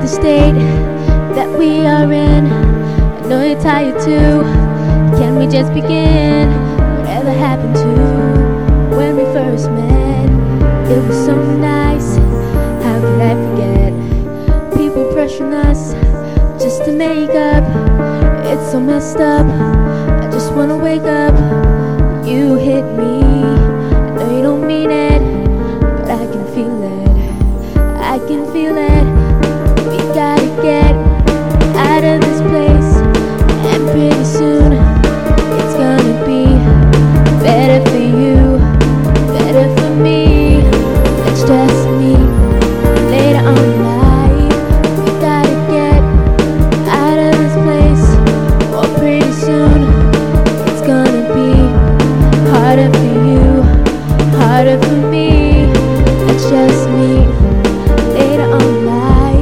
the state that we are in. I know you're tired too. Can we just begin? Whatever happened to when we first met? It was so nice. How could I forget? People pressuring us just to make up. It's so messed up. I just wanna wake up. You hit me. I know you don't mean it, but I can feel it. I can feel it. We gotta get out of this place, and pretty soon it's gonna be better for you, better for me. Let's just meet later on in life. We gotta get out of this place, or pretty soon it's gonna be harder for you, harder for me. Let's just meet later on in life.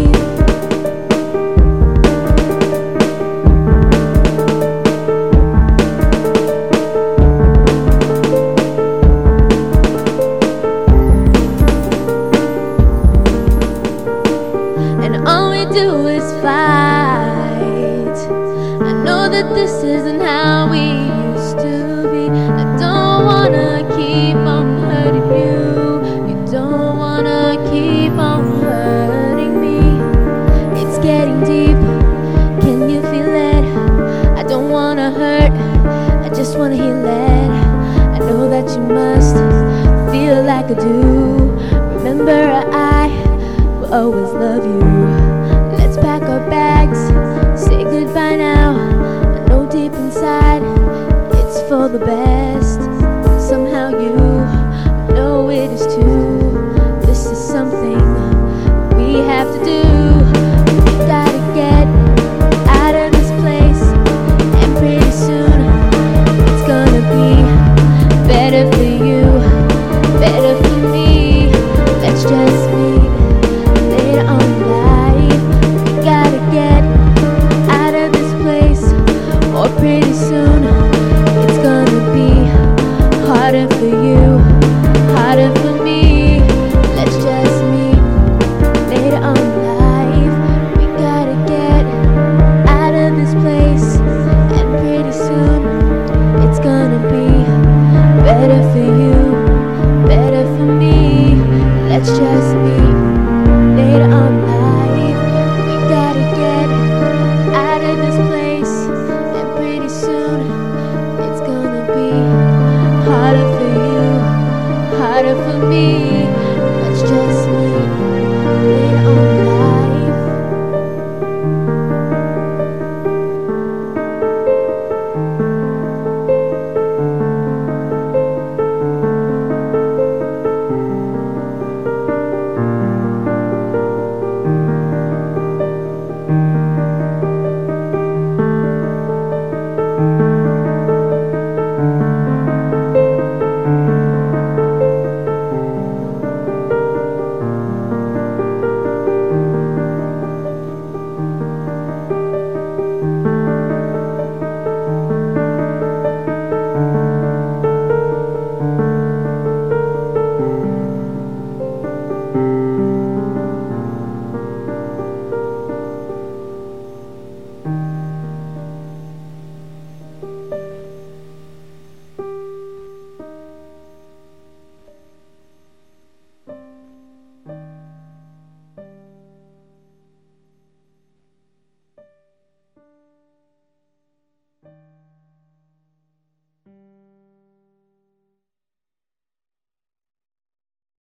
And all we do is fight. I know that this isn't how we used to be. I don't wanna keep on hurting you. You don't wanna keep on hurting me. It's getting deep. Can you feel it? I don't wanna hurt. I just wanna heal it. I know that you must feel like I do. Remember, I will always love you.